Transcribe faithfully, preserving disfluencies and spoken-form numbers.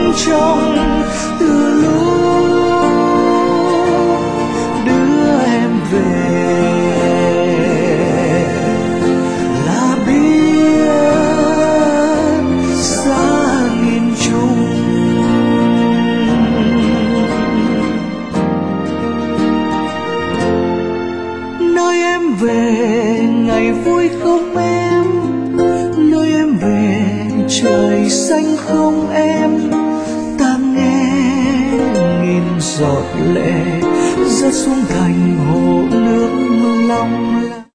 trong từ lúc đưa em về là biết xa nghìn trùng. Nơi em về ngày vui không em, nơi em về trời xanh không em, ta nghe nghìn giọt lệ rớt xuống thành hồ nước long lanh.